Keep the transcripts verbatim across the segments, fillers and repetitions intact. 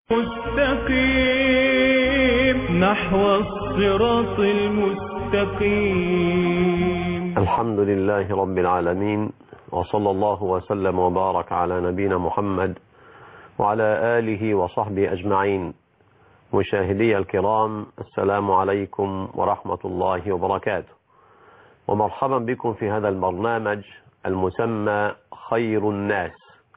مستقيم نحو الصراط المستقيم. الحمد لله رب العالمين، وصلى الله وسلم وبارك على نبينا محمد وعلى آله وصحبه أجمعين. مشاهدي الكرام، السلام عليكم ورحمة الله وبركاته، ومرحبا بكم في هذا البرنامج المسمى خير الناس.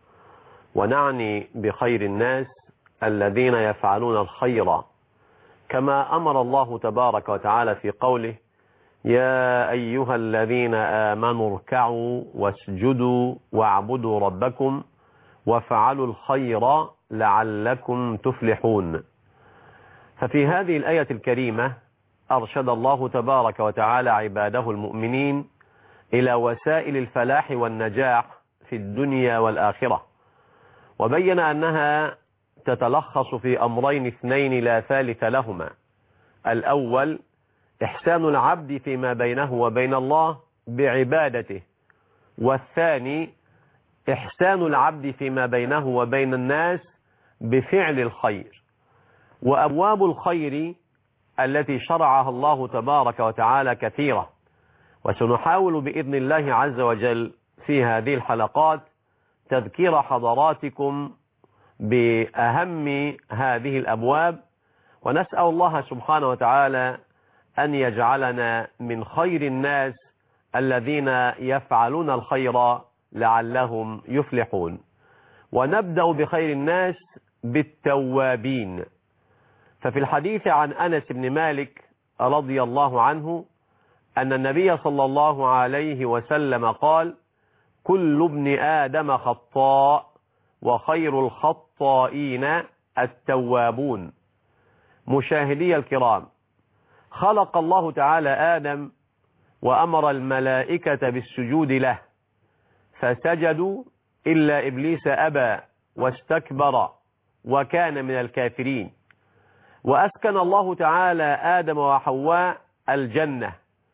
ونعني بخير الناس الذين يفعلون الخير كما أمر الله تبارك وتعالى في قوله: يا أيها الذين آمنوا اركعوا واسجدوا واعبدوا ربكم وافعلوا الخير لعلكم تفلحون. ففي هذه الآية الكريمة أرشد الله تبارك وتعالى عباده المؤمنين إلى وسائل الفلاح والنجاح في الدنيا والآخرة، وبين أنها تتلخص في أمرين اثنين لا ثالث لهما: الأول إحسان العبد فيما بينه وبين الله بعبادته، والثاني إحسان العبد فيما بينه وبين الناس بفعل الخير. وأبواب الخير التي شرعها الله تبارك وتعالى كثيرة، وسنحاول بإذن الله عز وجل في هذه الحلقات تذكير حضراتكم بأهم هذه الأبواب، ونسأل الله سبحانه وتعالى أن يجعلنا من خير الناس الذين يفعلون الخير لعلهم يفلحون. ونبدأ بخير الناس بالتوابين. ففي الحديث عن أنس بن مالك رضي الله عنه أن النبي صلى الله عليه وسلم قال: كل ابن آدم خطاء وخير الخطائين التوابون. مشاهدي الكرام، خلق الله تعالى آدم وأمر الملائكة بالسجود له، فسجدوا إلا إبليس أبى واستكبر وكان من الكافرين. وأسكن الله تعالى آدم وحواء الجنة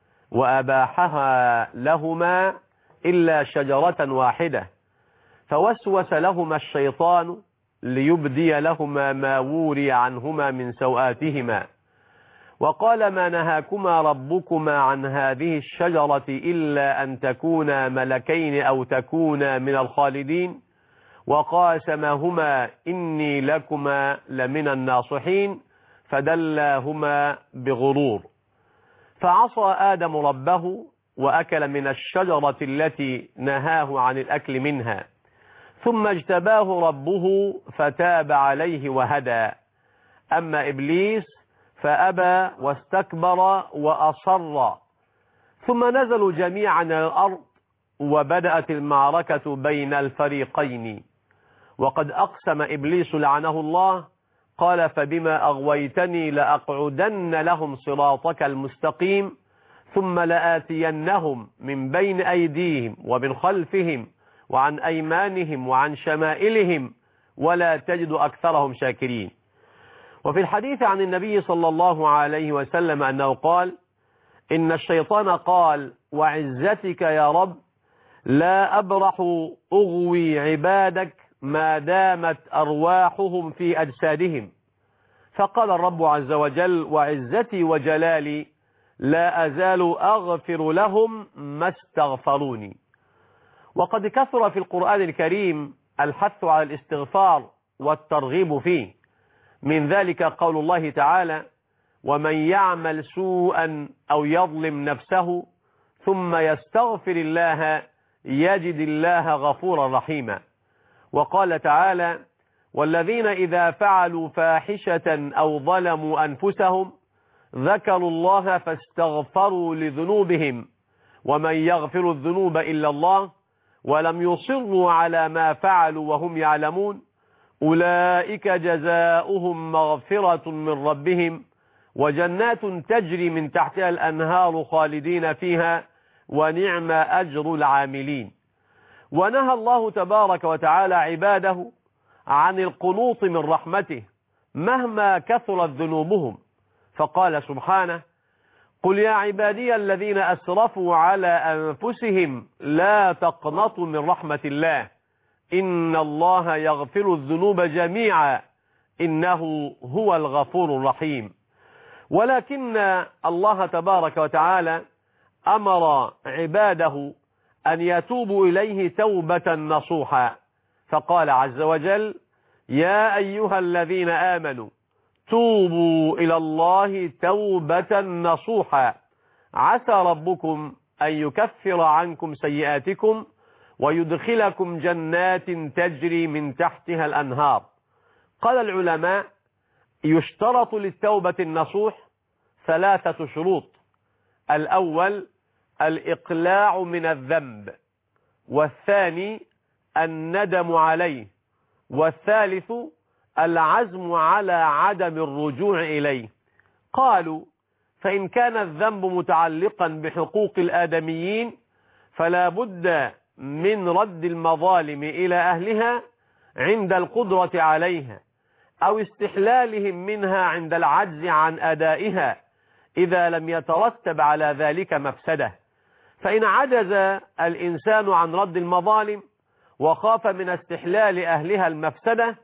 وأباحها لهما إلا شجرة واحدة، فوسوس لهما الشيطان ليبدي لهما ما وري عنهما من سوآتهما، وقال: ما نهاكما ربكما عن هذه الشجرة إلا أن تكونا ملكين أو تكونا من الخالدين، وقاسمهما إني لكما لمن الناصحين، فدلاهما بغرور. فعصى آدم ربه وأكل من الشجرة التي نهاه عن الأكل منها، ثم اجتباه ربه فتاب عليه وهدى. أما إبليس فأبى واستكبر وأصر. ثم نزلوا جميعا إلى الأرض وبدأت المعركة بين الفريقين. وقد أقسم إبليس لعنه الله قال: فبما أغويتني لأقعدن لهم صراطك المستقيم ثم لآتينهم من بين أيديهم ومن خلفهم وعن أيمانهم وعن شمائلهم ولا تجد أكثرهم شاكرين. وفي الحديث عن النبي صلى الله عليه وسلم أنه قال: إن الشيطان قال: وعزتك يا رب لا أبرح أغوي عبادك ما دامت أرواحهم في أجسادهم. فقال الرب عز وجل: وعزتي وجلالي لا أزال أغفر لهم ما استغفروني. وقد كثر في القرآن الكريم الحث على الاستغفار والترغيب فيه، من ذلك قول الله تعالى: ومن يعمل سوءا أو يظلم نفسه ثم يستغفر الله يجد الله غفورا رحيما. وقال تعالى: والذين إذا فعلوا فاحشة أو ظلموا أنفسهم ذكروا الله فاستغفروا لذنوبهم ومن يغفر الذنوب إلا الله ولم يصروا على ما فعلوا وهم يعلمون أولئك جزاؤهم مغفرة من ربهم وجنات تجري من تحتها الأنهار خالدين فيها ونعم أجر العاملين. ونهى الله تبارك وتعالى عباده عن القنوط من رحمته مهما كثرت ذنوبهم، فقال سبحانه: قل يا عبادي الذين أسرفوا على أنفسهم لا تقنطوا من رحمة الله إن الله يغفر الذنوب جميعا إنه هو الغفور الرحيم. ولكن الله تبارك وتعالى أمر عباده أن يتوبوا إليه توبة نصوحا، فقال عز وجل: يا أيها الذين آمنوا توبوا إلى الله توبة نصوحا عسى ربكم أن يكفر عنكم سيئاتكم ويدخلكم جنات تجري من تحتها الأنهار. قال العلماء: يشترط للتوبة النصوح ثلاثة شروط: الأول الإقلاع من الذنب، والثاني الندم عليه، والثالث العزم على عدم الرجوع إليه. قالوا: فإن كان الذنب متعلقا بحقوق الآدميين فلا بد من رد المظالم إلى أهلها عند القدرة عليها، أو استحلالهم منها عند العجز عن أدائها إذا لم يترتب على ذلك مفسدة. فإن عجز الإنسان عن رد المظالم وخاف من استحلال أهلها المفسدة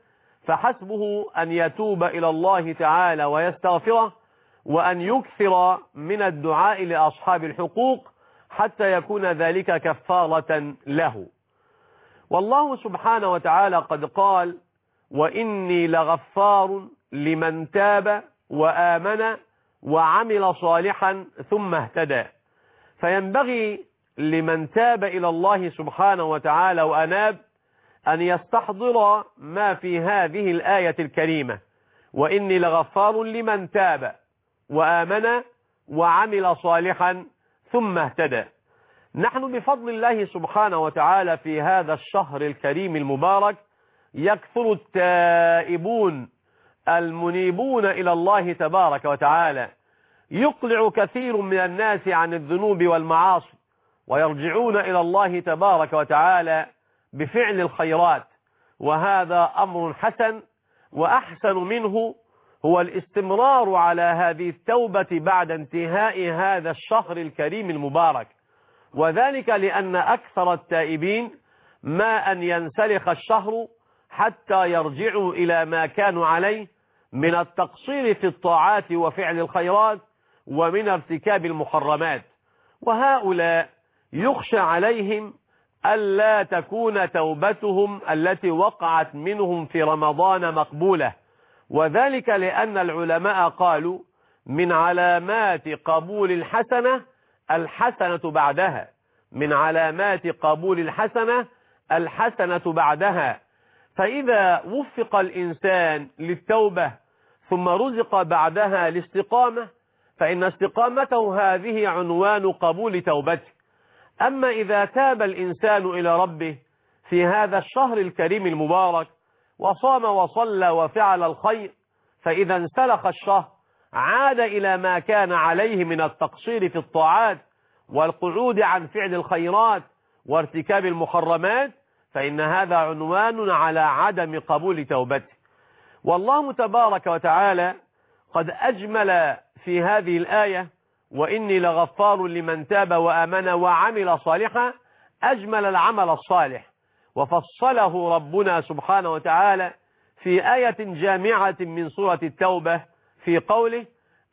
فحسبه أن يتوب إلى الله تعالى ويستغفره، وأن يكثر من الدعاء لأصحاب الحقوق حتى يكون ذلك كفارة له. والله سبحانه وتعالى قد قال: وإني لغفار لمن تاب وآمن وعمل صالحا ثم اهتدى. فينبغي لمن تاب إلى الله سبحانه وتعالى وأناب أن يستحضر ما في هذه الآية الكريمة: وإني لغفار لمن تاب وآمن وعمل صالحا ثم اهتدى. نحن بفضل الله سبحانه وتعالى في هذا الشهر الكريم المبارك يكثر التائبون المنيبون إلى الله تبارك وتعالى، يقلع كثير من الناس عن الذنوب والمعاصي ويرجعون إلى الله تبارك وتعالى بفعل الخيرات، وهذا أمر حسن. وأحسن منه هو الاستمرار على هذه التوبة بعد انتهاء هذا الشهر الكريم المبارك، وذلك لأن أكثر التائبين ما أن ينسلخ الشهر حتى يرجعوا إلى ما كانوا عليه من التقصير في الطاعات وفعل الخيرات ومن ارتكاب المحرمات، وهؤلاء يخشى عليهم ألا تكون توبتهم التي وقعت منهم في رمضان مقبولة، وذلك لأن العلماء قالوا: من علامات قبول الحسنة الحسنة بعدها، من علامات قبول الحسنة الحسنة بعدها. فإذا وفق الإنسان للتوبة ثم رزق بعدها الاستقامة فإن استقامته هذه عنوان قبول توبته. أما إذا تاب الإنسان إلى ربه في هذا الشهر الكريم المبارك وصام وصلى وفعل الخير، فإذا انسلخ الشهر عاد إلى ما كان عليه من التقصير في الطاعات والقعود عن فعل الخيرات وارتكاب المحرمات، فإن هذا عنوان على عدم قبول توبته. والله تبارك وتعالى قد أجمل في هذه الآية: وإني لغفار لمن تاب وآمن وعمل صالحا. أجمل العمل الصالح وفصله ربنا سبحانه وتعالى في آية جامعة من سورة التوبة في قوله: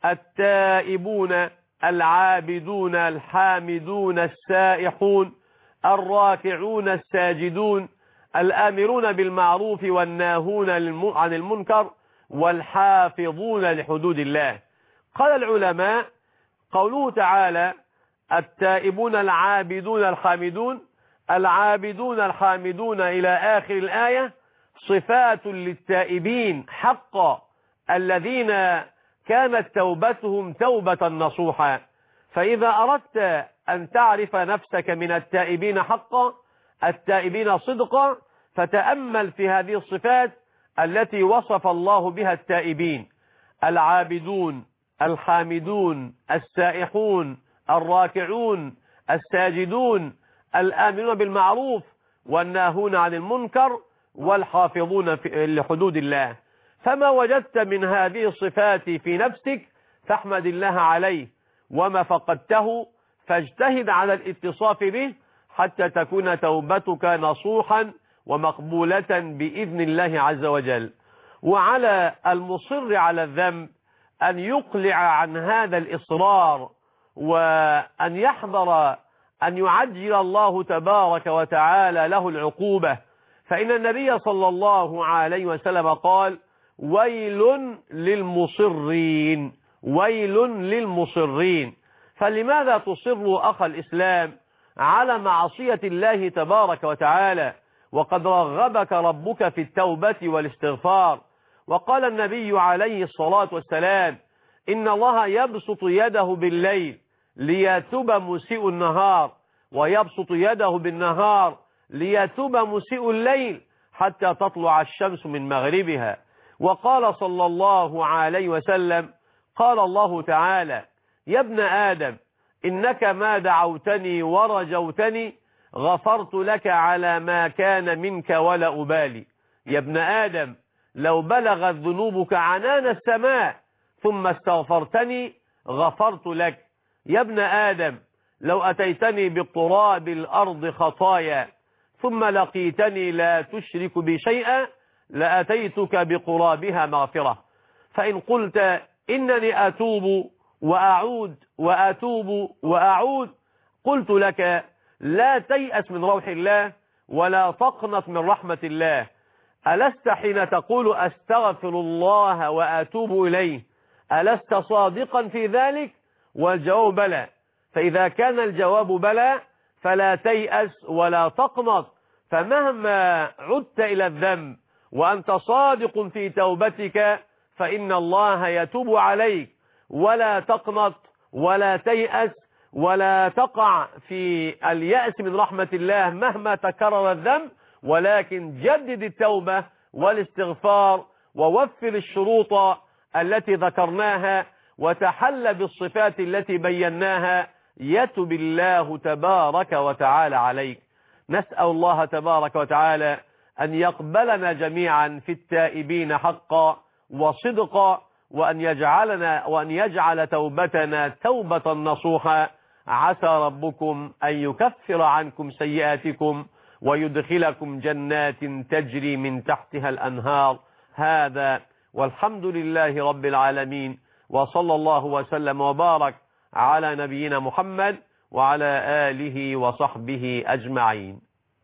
التائبون العابدون الحامدون السائحون الراكعون الساجدون الآمرون بالمعروف والناهون عن المنكر والحافظون لحدود الله. قال العلماء: قوله تعالى التائبون العابدون الحامدون، العابدون الحامدون إلى آخر الآية صفات للتائبين حقا الذين كانت توبتهم توبة نصوحا. فإذا أردت أن تعرف نفسك من التائبين حقا، التائبين صدقا، فتأمل في هذه الصفات التي وصف الله بها التائبين: العابدون الحامدون السائحون الراكعون الساجدون الآمنون بالمعروف والناهون عن المنكر والحافظون لحدود الله. فما وجدت من هذه الصفات في نفسك فاحمد الله عليه، وما فقدته فاجتهد على الاتصاف به حتى تكون توبتك نصوحا ومقبولة بإذن الله عز وجل. وعلى المصر على الذنب أن يقلع عن هذا الإصرار، وأن يحذر أن يعجل الله تبارك وتعالى له العقوبة. فإن النبي صلى الله عليه وسلم قال: ويل للمصرين، ويل للمصرين. فلماذا تصر أخ الإسلام على معصية الله تبارك وتعالى وقد رغبك ربك في التوبة والاستغفار؟ وقال النبي عليه الصلاة والسلام: إن الله يبسط يده بالليل ليتوب مسيء النهار، ويبسط يده بالنهار ليتوب مسيء الليل حتى تطلع الشمس من مغربها. وقال صلى الله عليه وسلم: قال الله تعالى: يا ابن آدم إنك ما دعوتني ورجوتني غفرت لك على ما كان منك ولا أبالي. يا ابن آدم لو بلغت ذنوبك عنان السماء ثم استغفرتني غفرت لك. يا ابن آدم لو أتيتني بقراب الأرض خطايا ثم لقيتني لا تشرك بي شيئا لأتيتك بقرابها مغفرة. فإن قلت إنني أتوب وأعود وأتوب وأعود، قلت لك: لا تيأس من روح الله ولا تقنط من رحمة الله. ألست حين تقول أستغفر الله وأتوب إليه ألست صادقا في ذلك؟ والجواب بلى. فإذا كان الجواب بلى فلا تيأس ولا تقنط، فمهما عدت إلى الذنب وأنت صادق في توبتك فإن الله يتوب عليك. ولا تقنط ولا تيأس ولا تقع في اليأس من رحمة الله مهما تكرر الذنب، ولكن جدد التوبة والاستغفار ووفر الشروط التي ذكرناها وتحل بالصفات التي بيناها، يتب الله تبارك وتعالى عليك. نسأل الله تبارك وتعالى أن يقبلنا جميعا في التائبين حقا وصدقا، وأن يجعلنا وأن يجعل توبتنا توبة نصوحا. عسى ربكم أن يكفر عنكم سيئاتكم ويدخلكم جنات تجري من تحتها الأنهار. هذا والحمد لله رب العالمين، وصلى الله وسلم وبارك على نبينا محمد وعلى آله وصحبه أجمعين.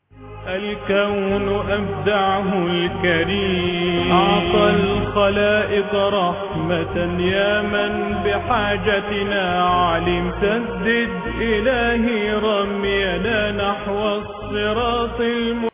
الكون أبدعه الكريم، أعطى الخلائق رحمة يا من بحاجتنا علم. سدد إلهي رمينا نحو الصراط المستقيم.